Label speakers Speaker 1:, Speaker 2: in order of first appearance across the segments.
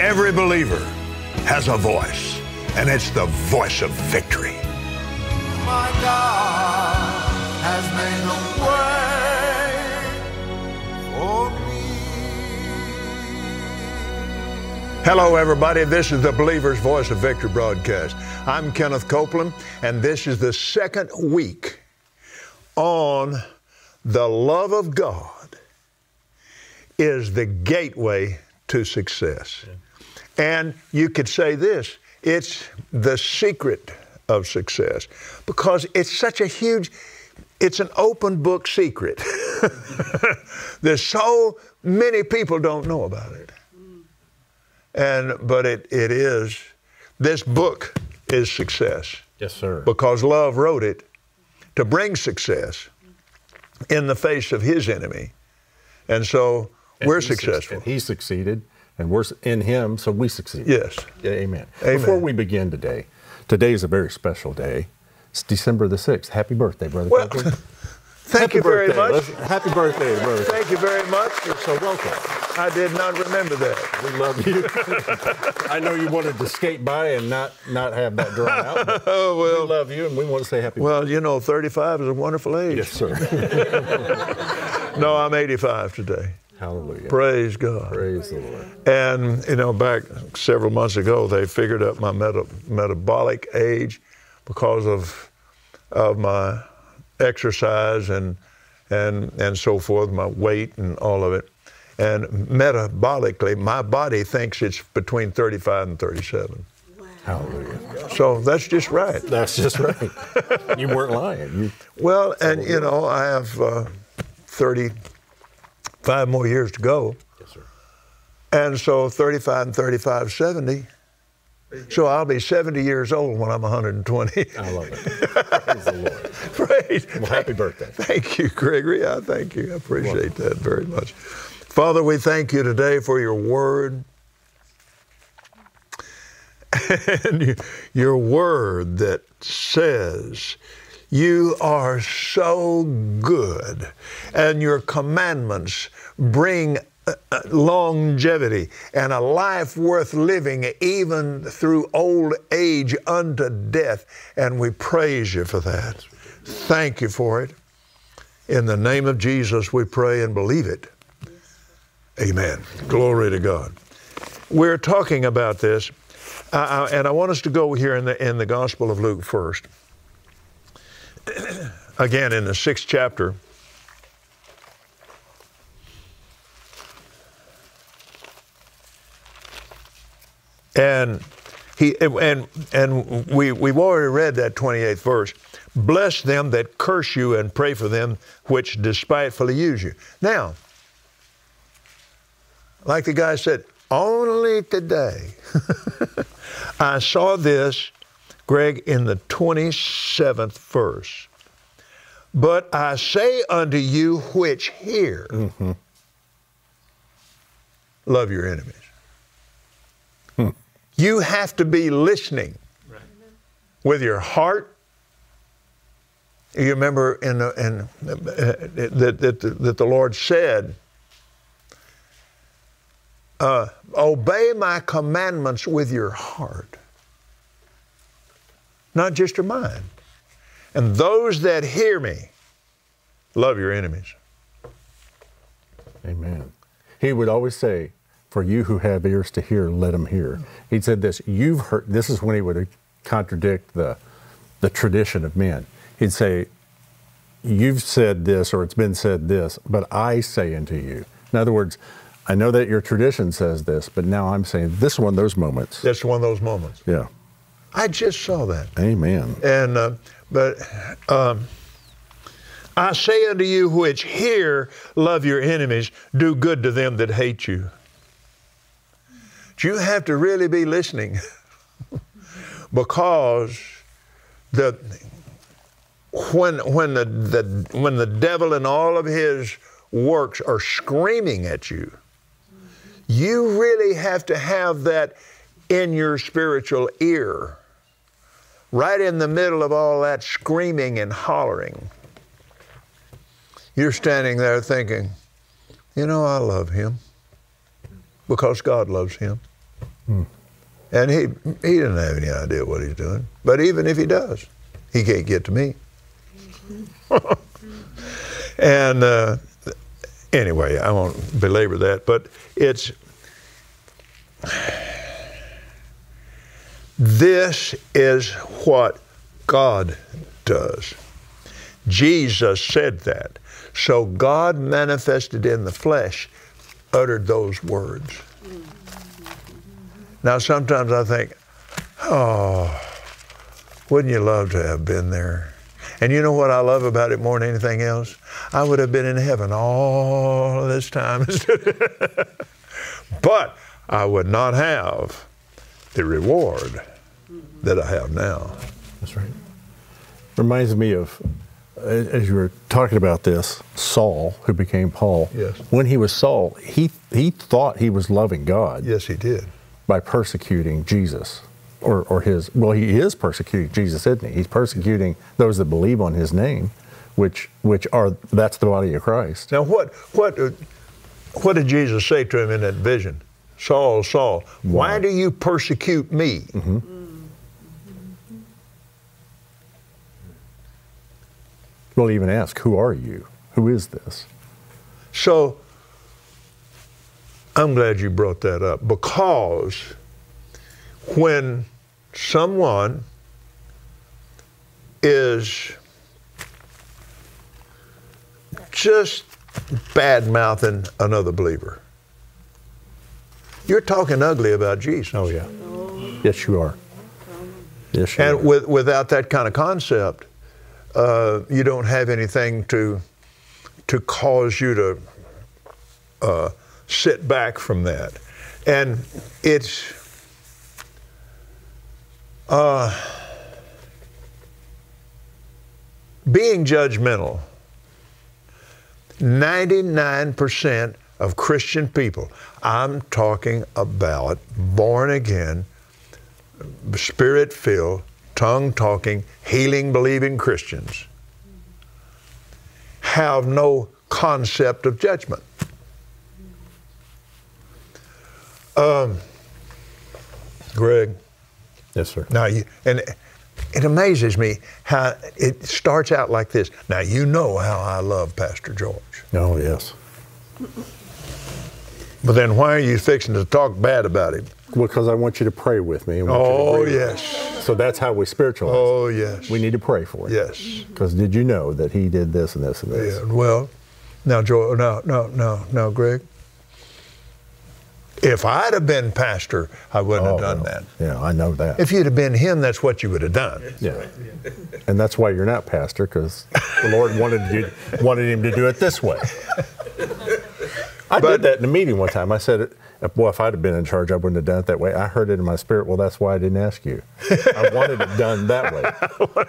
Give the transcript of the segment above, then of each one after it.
Speaker 1: Every believer has a voice, and it's the voice of victory.
Speaker 2: My God has made a way for me.
Speaker 1: Hello, everybody. This is the Believer's Voice of Victory broadcast. I'm Kenneth Copeland, and this is the second week on the love of God is the gateway to success. And you could say this, it's the secret of success because it's such a huge, it's an open book secret. There's so many people don't know about it. But it is, this book is success.
Speaker 3: Yes, sir.
Speaker 1: Because love wrote it to bring success in the face of his enemy. And so we're successful.
Speaker 3: And he succeeded, and we're in him, so we succeed.
Speaker 1: Yes.
Speaker 3: Yeah, amen.
Speaker 1: Amen.
Speaker 3: Before we begin today is a very special day. It's December the 6th. Happy birthday, Brother Copeland.
Speaker 1: Thank you very much.
Speaker 3: Happy birthday, brother.
Speaker 1: Thank you very much.
Speaker 3: You're so welcome.
Speaker 1: I did not remember that.
Speaker 3: We love you. I know you wanted to skate by and not have that drawn out. But we love you, and we want to say happy birthday.
Speaker 1: Well, you know, 35 is a wonderful age.
Speaker 3: Yes, sir.
Speaker 1: No, I'm 85 today.
Speaker 3: Hallelujah.
Speaker 1: Praise God.
Speaker 3: Praise the Lord.
Speaker 1: And, you know, back several months ago, they figured out my metabolic age because of my exercise and so forth, my weight and all of it. And metabolically, my body thinks it's between 35 and 37.
Speaker 3: Wow. Hallelujah.
Speaker 1: So that's just right.
Speaker 3: That's just right. You weren't lying.
Speaker 1: Well, and you know, I have 35 more years to go.
Speaker 3: Yes, sir.
Speaker 1: And so 35 and 35, 70. So I'll be 70 years old when I'm 120.
Speaker 3: I love it. Praise the Lord.
Speaker 1: Praise.
Speaker 3: Well, happy birthday.
Speaker 1: Thank you, Gregory. I thank you. I appreciate that very much. Father, we thank you today for your word. And your word that says you are so good and your commandments bring longevity and a life worth living even through old age unto death. And we praise you for that. Thank you for it. In the name of Jesus, we pray and believe it. Amen. Glory to God. We're talking about this, and I want us to go here in the Gospel of Luke first. Again, in the 6th chapter. And we've already read that 28th verse. Bless them that curse you and pray for them which despitefully use you. Now, like the guy said, only today I saw this, Greg, in the 27th verse. But I say unto you which hear, love your enemies. You have to be listening with your heart. You remember that the Lord said, obey my commandments with your heart, not just your mind. And those that hear me, love your enemies.
Speaker 3: Amen. He would always say, for you who have ears to hear, let them hear. He said this, you've heard, this is when he would contradict the tradition of men. He'd say, you've said this, or it's been said this, but I say unto you. In other words, I know that your tradition says this, but now I'm saying this is one of those moments.
Speaker 1: That's one of those moments.
Speaker 3: Yeah.
Speaker 1: I just saw that.
Speaker 3: Amen.
Speaker 1: And, I say unto you which hear, love your enemies, do good to them that hate you. You have to really be listening because when the devil and all of his works are screaming at you, you really have to have that in your spiritual ear, right in the middle of all that screaming and hollering. You're standing there thinking, you know, I love him because God loves him. And he didn't have any idea what he's doing. But even if he does, he can't get to me. And anyway, I won't belabor that, but this is what God does. Jesus said that. So God manifested in the flesh, uttered those words. Now sometimes I think, oh, wouldn't you love to have been there? And you know what I love about it more than anything else? I would have been in heaven all this time. But I would not have the reward that I have now.
Speaker 3: That's right. Reminds me of, as you were talking about this, Saul, who became Paul.
Speaker 1: Yes.
Speaker 3: When he was Saul, he thought he was loving God.
Speaker 1: Yes, he did.
Speaker 3: By persecuting Jesus. He is persecuting Jesus, isn't he? He's persecuting those that believe on his name, that's the body of Christ.
Speaker 1: Now what did Jesus say to him in that vision? Saul, Saul, why do you persecute me?
Speaker 3: Mm-hmm. Well, even ask, who are you? Who is this?
Speaker 1: So, I'm glad you brought that up, because when someone is just bad-mouthing another believer, you're talking ugly about Jesus.
Speaker 3: Oh, yeah. Yes, you are. Yes, you are.
Speaker 1: And without that kind of concept, you don't have anything to cause you to sit back from that. And it's being judgmental. 99% of Christian people, I'm talking about born again, Spirit-filled, tongue-talking, healing-believing Christians, have no concept of judgment. Greg.
Speaker 3: Yes, sir.
Speaker 1: Now, and it amazes me how it starts out like this. Now, you know how I love Pastor George.
Speaker 3: Oh, yes.
Speaker 1: But then why are you fixing to talk bad about him?
Speaker 3: Well, because I want you to pray with me.
Speaker 1: Oh, yes.
Speaker 3: So that's how we spiritualize.
Speaker 1: Oh, yes.
Speaker 3: We need to pray for him.
Speaker 1: Yes.
Speaker 3: Because did you know that he did this and this and this?
Speaker 1: Yeah, well, now, Joel, no, Greg. If I'd have been pastor, I wouldn't have done that.
Speaker 3: Yeah, I know that.
Speaker 1: If you'd have been him, that's what you would have done.
Speaker 3: Yeah. And that's why you're not pastor, because the Lord wanted him to do it this way. I did that in a meeting one time. I said, well, if I'd have been in charge, I wouldn't have done it that way. I heard it in my spirit. Well, that's why I didn't ask you. I wanted it done that way.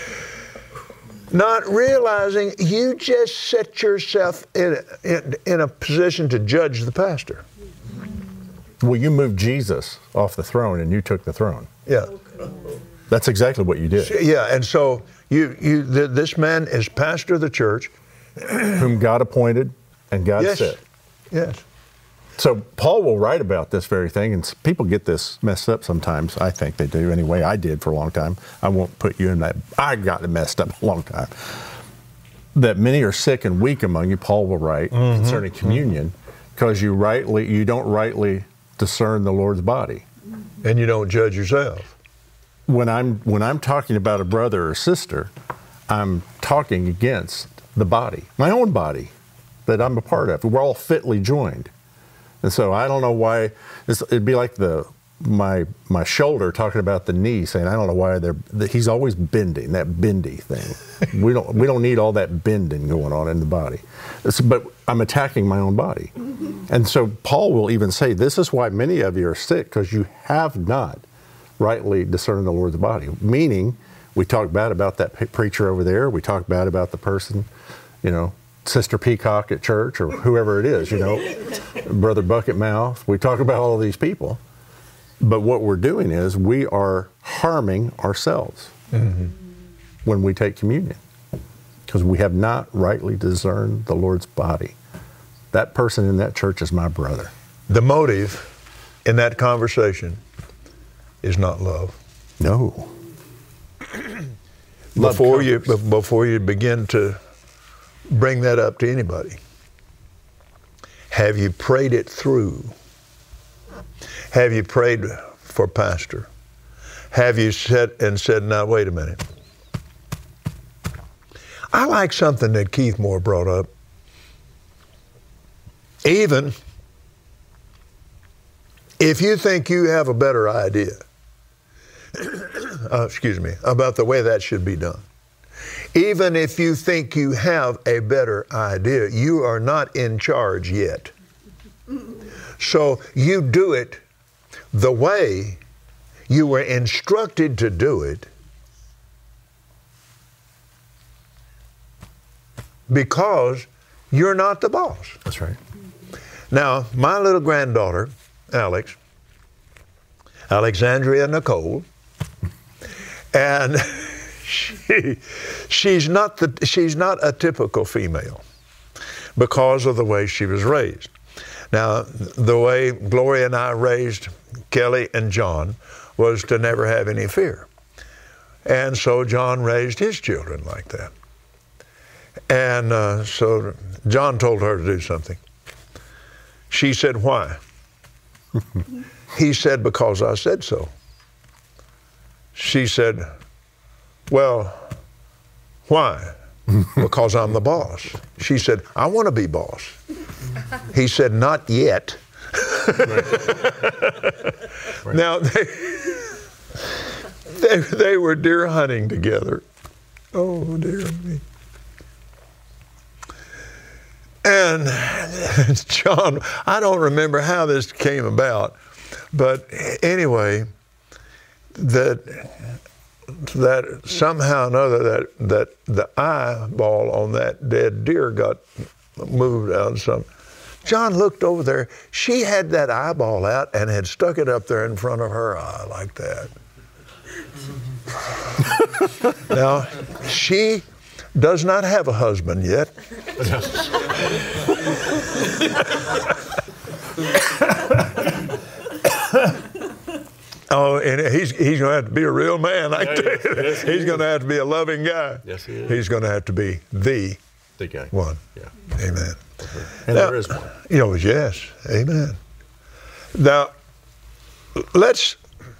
Speaker 1: Not realizing you just set yourself in a position to judge the pastor.
Speaker 3: Well, you moved Jesus off the throne and you took the throne.
Speaker 1: Yeah.
Speaker 3: That's exactly what you did.
Speaker 1: Yeah, and so this man is pastor of the church.
Speaker 3: Whom God appointed and God set.
Speaker 1: Yes.
Speaker 3: So Paul will write about this very thing, and people get this messed up sometimes. I think they do. Anyway, I did for a long time. I won't put you in that. I got it messed up a long time. That many are sick and weak among you, Paul will write, concerning communion, because you don't rightly discern the Lord's body.
Speaker 1: And you don't judge yourself.
Speaker 3: When I'm talking about a brother or sister, I'm talking against the body, my own body that I'm a part of. We're all fitly joined. And so I don't know why, it'd be like my shoulder talking about the knee, saying, I don't know why he's always bending, that bendy thing. we don't need all that bending going on in the body. But I'm attacking my own body. And so Paul will even say, this is why many of you are sick, because you have not rightly discerned the Lord's body. Meaning, we talk bad about that preacher over there, we talk bad about the person, Sister Peacock at church, or whoever it is, Brother Bucket Mouth. We talk about all of these people. But what we're doing is we are harming ourselves when we take communion, because we have not rightly discerned the Lord's body. That person in that church is my brother.
Speaker 1: The motive in that conversation is not love.
Speaker 3: No.
Speaker 1: Before you begin to bring that up to anybody, have you prayed it through? Have you prayed for pastor? Have you said, now wait a minute. I like something that Keith Moore brought up. Even if you think you have a better idea, about the way that should be done. Even if you think you have a better idea, you are not in charge yet. So you do it the way you were instructed to do it, because you're not the boss.
Speaker 3: That's right.
Speaker 1: Now, my little granddaughter, Alexandria Nicole, and she's not a typical female because of the way she was raised. Now, the way Gloria and I raised Kelly and John was to never have any fear. And so John raised his children like that. And so John told her to do something. She said, why? He said, because I said so. She said, well, why? Because I'm the boss. She said, I want to be boss. He said, not yet.
Speaker 3: Right.
Speaker 1: Now, they were deer hunting together. Oh, dear me. And John, I don't remember how this came about, but anyway, that somehow or another that the eyeball on that dead deer got moved out. John looked over there. She had that eyeball out and had stuck it up there in front of her eye like that. Now, she does not have a husband yet. Oh, and he's going to have to be a real man. I tell you.
Speaker 3: Yes,
Speaker 1: he's going to have to be a loving guy.
Speaker 3: Yes, he is.
Speaker 1: He's going to have to be the
Speaker 3: guy.
Speaker 1: one.
Speaker 3: Yeah.
Speaker 1: Amen.
Speaker 3: And
Speaker 1: now,
Speaker 3: there is one.
Speaker 1: Yes. Amen. Now, let's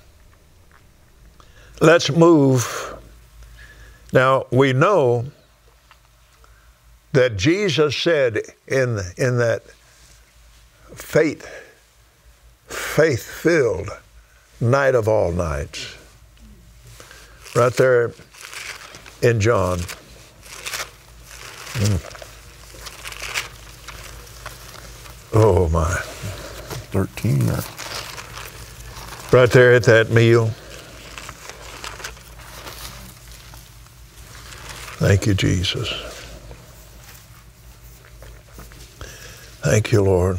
Speaker 1: move. Now, we know that Jesus said in that faith-filled night of all nights, right there in John. Oh my.
Speaker 3: 13.
Speaker 1: Right there at that meal. Thank you, Jesus. Thank you, Lord.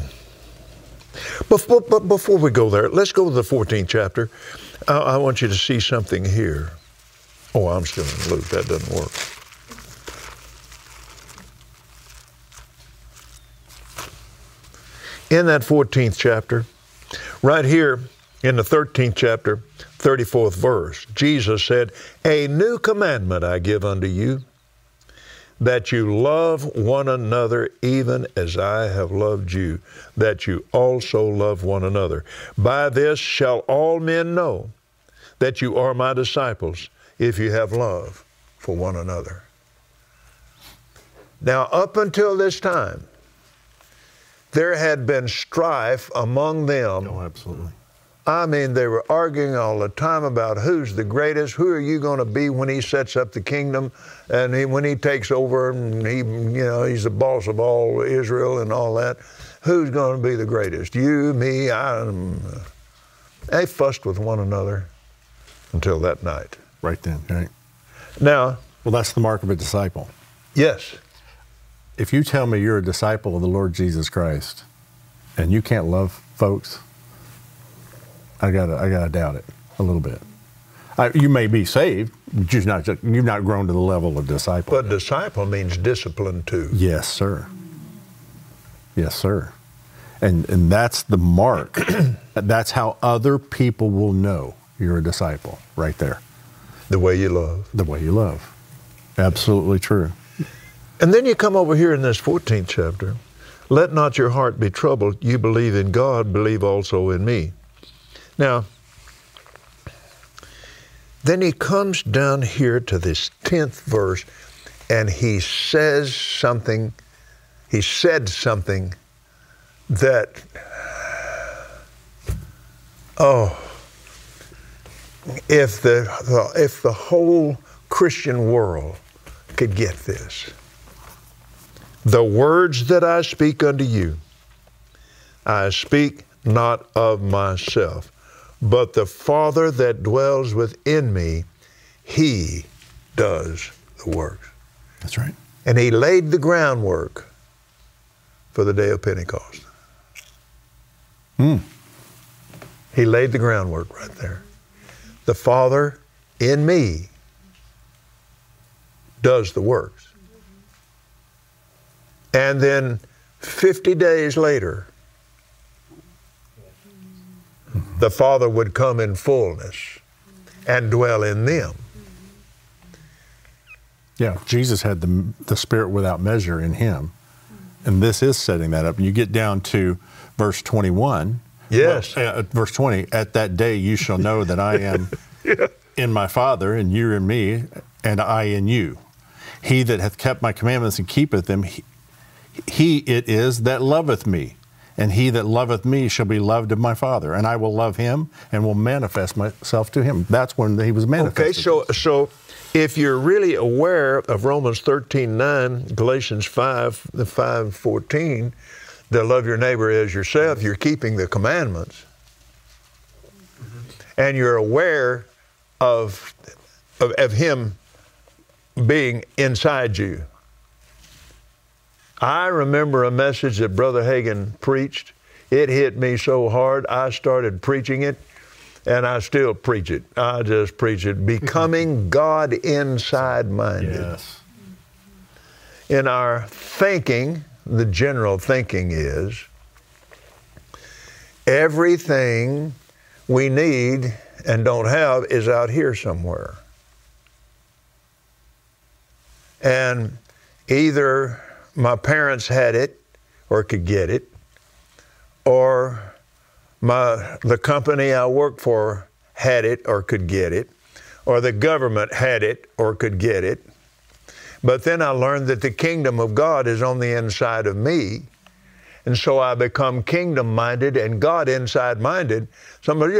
Speaker 1: But before we go there, let's go to the 14th chapter. I want you to see something here. Oh, I'm still in Luke. That doesn't work. In that 14th chapter, right here in the 13th chapter, 34th verse, Jesus said, "A new commandment I give unto you, that you love one another even as I have loved you, that you also love one another. By this shall all men know that you are my disciples, if you have love for one another." Now, up until this time, there had been strife among them.
Speaker 3: Oh, absolutely.
Speaker 1: I mean, they were arguing all the time about who's the greatest, who are you going to be when he sets up the kingdom, and when he takes over, and he's the boss of all Israel and all that. Who's going to be the greatest? You, me, They fussed with one another until that night.
Speaker 3: Right then, right?
Speaker 1: Now,
Speaker 3: well, that's the mark of a disciple.
Speaker 1: Yes.
Speaker 3: If you tell me you're a disciple of the Lord Jesus Christ and you can't love folks, I gotta doubt it a little bit. You may be saved, you've not grown to the level of disciple.
Speaker 1: But disciple means discipline too.
Speaker 3: Yes, sir. Yes, sir. And that's the mark. That's how other people will know you're a disciple, right there.
Speaker 1: The way you love.
Speaker 3: The way you love. Absolutely true.
Speaker 1: And then you come over here in this 14th chapter. Let not your heart be troubled. You believe in God, believe also in me. Now, then he comes down here to this 10th verse, and he says something. He said something that, if the whole Christian world could get this. The words that I speak unto you, I speak not of myself, but the Father that dwells within me, he does the works.
Speaker 3: That's right.
Speaker 1: And he laid the groundwork for the day of Pentecost. He laid the groundwork right there. The Father in me does the works. And then 50 days later, the Father would come in fullness and dwell in them.
Speaker 3: Yeah, Jesus had the Spirit without measure in him. And this is setting that up. And you get down to verse 21.
Speaker 1: Yes.
Speaker 3: Verse 20, at that day you shall know that I am in my Father, and you in me, and I in you. He that hath kept my commandments and keepeth them, he it is that loveth me. And he that loveth me shall be loved of my Father. And I will love him and will manifest myself to him. That's when he was manifested.
Speaker 1: Okay, so if you're really aware of Romans 13:9, Galatians 5:14, to love your neighbor as yourself, you're keeping the commandments. And you're aware of him being inside you. I remember a message that Brother Hagin preached. It hit me so hard, I started preaching it, and I still preach it. I just preach it. Becoming God inside minded.
Speaker 3: Yes.
Speaker 1: In our thinking, the general thinking is, everything we need and don't have is out here somewhere. And either my parents had it or could get it, or the company I worked for had it or could get it, or the government had it or could get it. But then I learned that the kingdom of God is on the inside of me. And so I become kingdom-minded and God inside-minded. Somebody,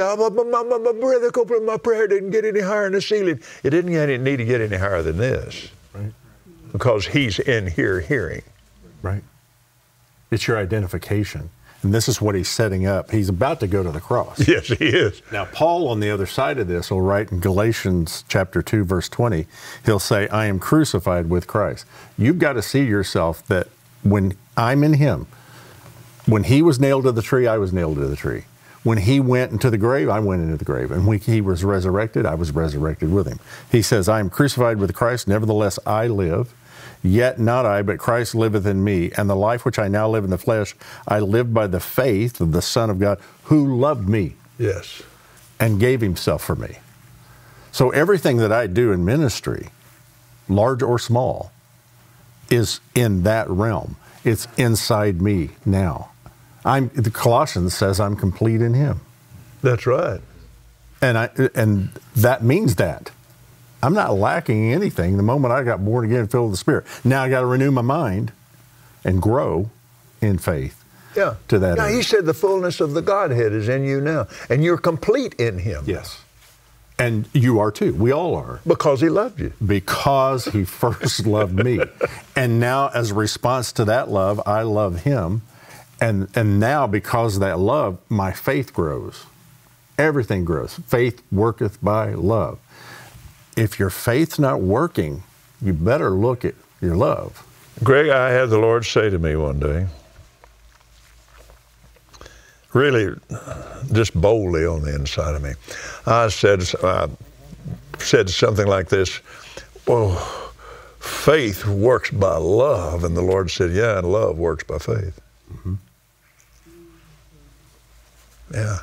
Speaker 1: my prayer didn't get any higher than the ceiling. It didn't need to get any higher than this.
Speaker 3: Right.
Speaker 1: Because he's in here hearing.
Speaker 3: Right. It's your identification. And this is what he's setting up. He's about to go to the cross.
Speaker 1: Yes, he is.
Speaker 3: Now, Paul, on the other side of this, will write in Galatians chapter 2, verse 20, he'll say, I am crucified with Christ. You've got to see yourself that when I'm in him, when he was nailed to the tree, I was nailed to the tree. When he went into the grave, I went into the grave. And when he was resurrected, I was resurrected with him. He says, I am crucified with Christ, nevertheless I live. Yet not I, but Christ liveth in me. And the life which I now live in the flesh, I live by the faith of the Son of God, who loved me.
Speaker 1: Yes.
Speaker 3: And gave himself for me. So everything that I do in ministry, large or small, is in that realm. It's inside me now. The Colossians says I'm complete in him.
Speaker 1: That's right.
Speaker 3: And that means that. I'm not lacking anything the moment I got born again and filled with the Spirit. Now I got to renew my mind and grow in faith.
Speaker 1: Yeah.
Speaker 3: To that
Speaker 1: Now,
Speaker 3: end.
Speaker 1: he said the fullness of the Godhead is in you now, and you're complete in him.
Speaker 3: Yes. And you are too. We all are.
Speaker 1: Because he loved you.
Speaker 3: Because he first loved me. And now, as a response to that love, I love him. And now, because of that love, my faith grows. Everything grows. Faith worketh by love. If your faith's not working, you better look at your love.
Speaker 1: Greg, I had the Lord say to me one day, really just boldly on the inside of me, I said something like this, well, faith works by love. And the Lord said, yeah, and love works by faith.
Speaker 3: Mm-hmm.
Speaker 1: Yeah.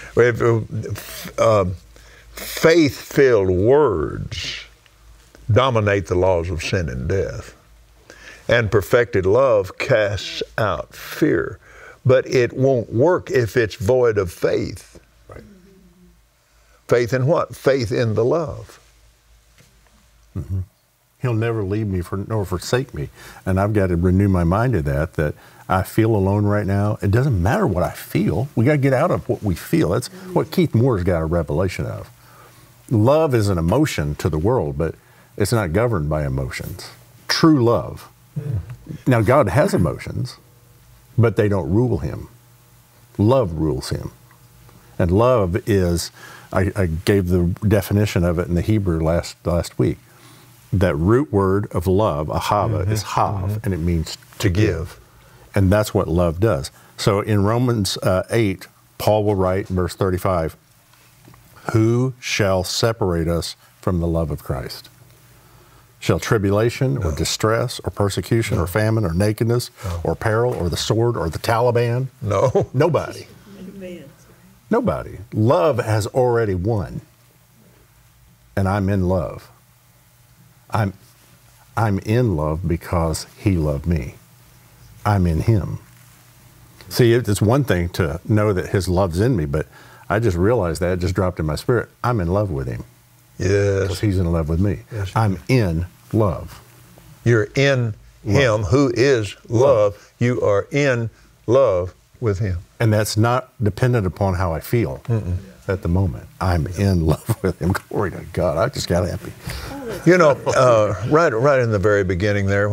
Speaker 1: Faith-filled words dominate the laws of sin and death. And perfected love casts out fear. But it won't work if it's void of faith.
Speaker 3: Right.
Speaker 1: Faith in what? Faith in the love.
Speaker 3: Mm-hmm. He'll never leave me nor forsake me. And I've got to renew my mind to that I feel alone right now. It doesn't matter what I feel. We got to get out of what we feel. That's what Keith Moore's got a revelation of. Love is an emotion to the world, but it's not governed by emotions. True love. Now, God has emotions, but they don't rule him. Love rules him. And love is, I gave the definition of it in the Hebrew last week. That root word of love, ahava, is hav, and it means to give. And that's what love does. So in Romans 8, Paul will write in verse 35, who shall separate us from the love of Christ? Shall tribulation or distress or persecution or famine or nakedness or peril or the sword or the Taliban?
Speaker 1: No.
Speaker 3: Nobody. Nobody. Love has already won. And I'm in love. I'm in love because he loved me. I'm in him. See, it's one thing to know that his love's in me, but I just realized that, it just dropped in my spirit. I'm in love with him.
Speaker 1: Yes.
Speaker 3: Because he's in love with me.
Speaker 1: Yes.
Speaker 3: I'm in love.
Speaker 1: You're in him who is love. You are in love with him.
Speaker 3: And that's not dependent upon how I feel at the moment. I'm in love with him. Glory to God. I just got happy.
Speaker 1: You know, right in the very beginning there,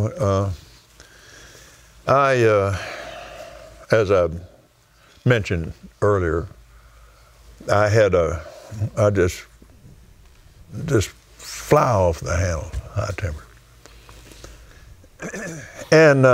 Speaker 1: as I mentioned earlier, I just fly off the handle, high temper. And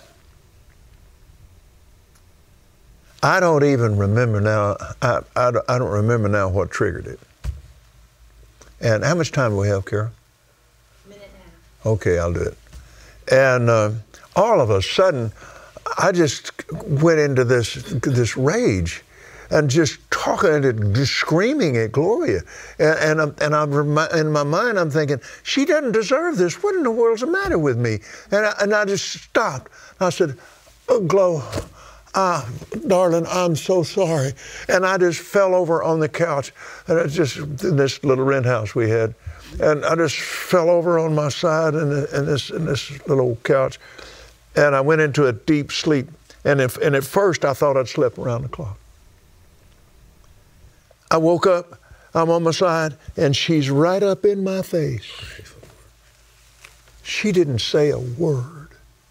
Speaker 1: I don't even remember now, I don't remember now what triggered it. And how much time do we have, Kara?
Speaker 4: Minute and a half.
Speaker 1: Okay, I'll do it. And all of a sudden, I just went into this rage, and just talking and just screaming at Gloria, and in my mind I'm thinking, she doesn't deserve this. What in the world's the matter with me? And I just stopped. I said, oh, Glo, darling, I'm so sorry. And I just fell over on the couch, and it's just in this little rent house we had, and I just fell over on my side in this little couch, and I went into a deep sleep. And at first I thought I'd slept around the clock. I woke up, I'm on my side, and she's right up in my face. She didn't say a word.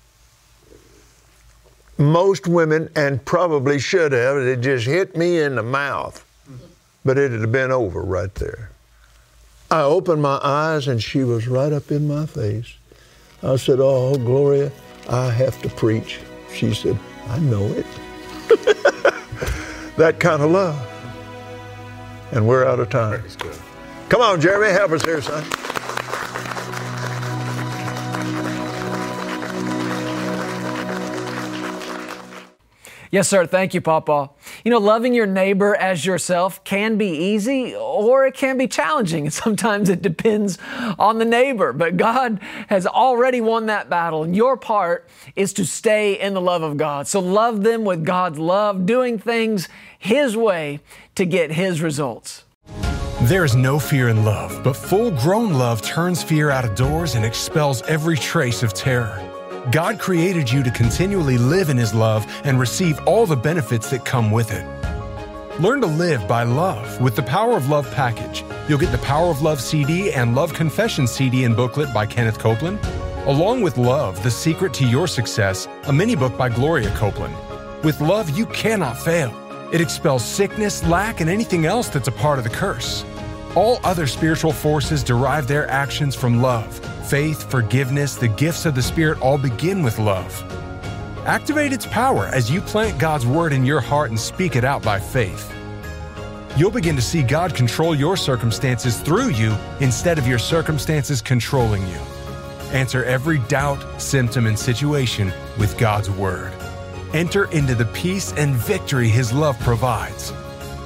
Speaker 1: Most women, and probably should have, it just hit me in the mouth. But it had been over right there. I opened my eyes, and she was right up in my face. I said, oh, Gloria, I have to preach. She said, I know it. That kind of love. And we're out of time. Come on, Jeremy, help us here, son.
Speaker 5: Yes, sir. Thank you, Papa. You know, loving your neighbor as yourself can be easy or it can be challenging. And sometimes it depends on the neighbor. But God has already won that battle. And your part is to stay in the love of God. So love them with God's love, doing things His way to get His results.
Speaker 6: There is no fear in love, but full-grown love turns fear out of doors and expels every trace of terror. God created you to continually live in His love and receive all the benefits that come with it. Learn to live by love with the Power of Love package. You'll get the Power of Love CD and Love Confession CD and booklet by Kenneth Copeland, along with Love, The Secret to Your Success, a mini book by Gloria Copeland. With love, you cannot fail. It expels sickness, lack, and anything else that's a part of the curse. All other spiritual forces derive their actions from love. Faith, forgiveness, the gifts of the Spirit all begin with love. Activate its power as you plant God's Word in your heart and speak it out by faith. You'll begin to see God control your circumstances through you instead of your circumstances controlling you. Answer every doubt, symptom, and situation with God's Word. Enter into the peace and victory His love provides.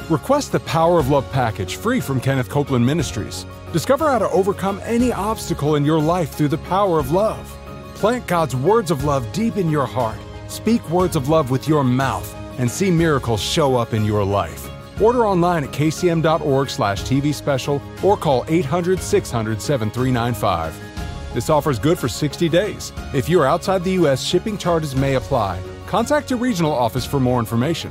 Speaker 6: Request the Power of Love package free from Kenneth Copeland Ministries. Discover how to overcome any obstacle in your life through the power of love. Plant God's words of love deep in your heart. Speak words of love with your mouth and see miracles show up in your life. Order online at kcm.org/TV special or call 800-600-7395. This offer is good for 60 days. If you are outside the U.S., shipping charges may apply. Contact your regional office for more information.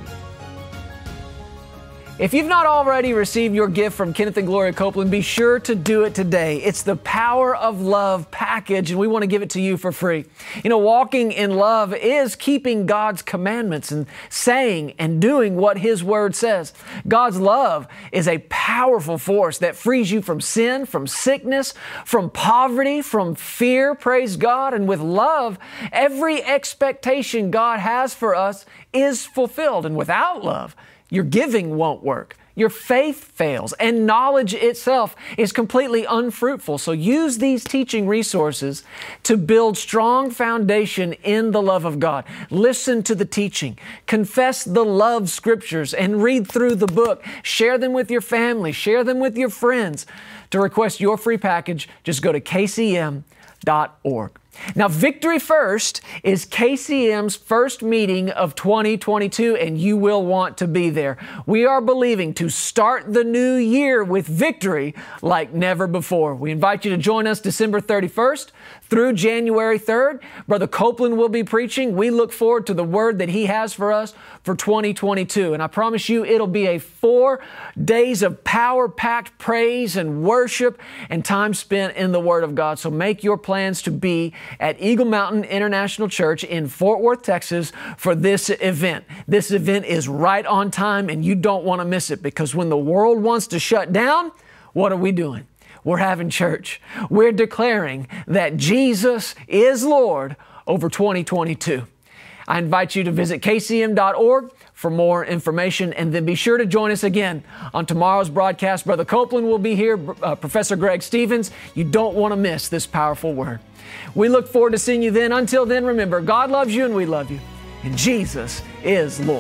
Speaker 5: If you've not already received your gift from Kenneth and Gloria Copeland, be sure to do it today. It's the Power of Love package, and we want to give it to you for free. You know, walking in love is keeping God's commandments and saying and doing what His Word says. God's love is a powerful force that frees you from sin, from sickness, from poverty, from fear, praise God. And with love, every expectation God has for us is fulfilled. And without love, your giving won't work. Your faith fails, and knowledge itself is completely unfruitful. So use these teaching resources to build strong foundation in the love of God. Listen to the teaching, confess the love scriptures, and read through the book. Share them with your family, share them with your friends. To request your free package, just go to kcm.org. Now, Victory First is KCM's first meeting of 2022, and you will want to be there. We are believing to start the new year with victory like never before. We invite you to join us December 31st through January 3rd. Brother Copeland will be preaching. We look forward to the word that he has for us for 2022. And I promise you, it'll be a 4 days of power-packed praise and worship and time spent in the Word of God. So make your plans to be at Eagle Mountain International Church in Fort Worth, Texas for this event. This event is right on time, and you don't want to miss it, because when the world wants to shut down, what are we doing? We're having church. We're declaring that Jesus is Lord over 2022. I invite you to visit kcm.org for more information, and then be sure to join us again on tomorrow's broadcast. Brother Copeland will be here, Professor Greg Stevens. You don't want to miss this powerful word. We look forward to seeing you then. Until then, remember, God loves you and we love you, and Jesus is Lord.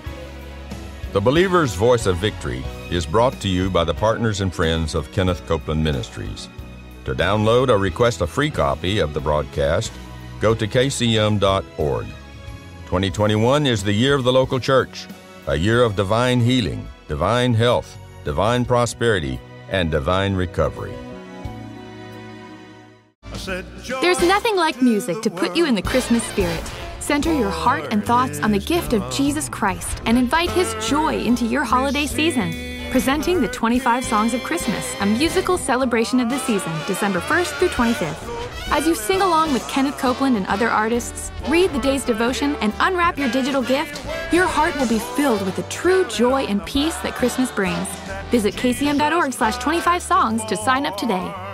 Speaker 7: The Believer's Voice of Victory is brought to you by the partners and friends of Kenneth Copeland Ministries. To download or request a free copy of the broadcast, go to kcm.org. 2021 is the year of the local church, a year of divine healing, divine health, divine prosperity, and divine recovery.
Speaker 8: There's nothing like music to put you in the Christmas spirit. Center your heart and thoughts on the gift of Jesus Christ and invite His joy into your holiday season. Presenting the 25 Songs of Christmas, a musical celebration of the season, December 1st through 25th. As you sing along with Kenneth Copeland and other artists, read the day's devotion, and unwrap your digital gift, your heart will be filled with the true joy and peace that Christmas brings. Visit kcm.org/25songs to sign up today.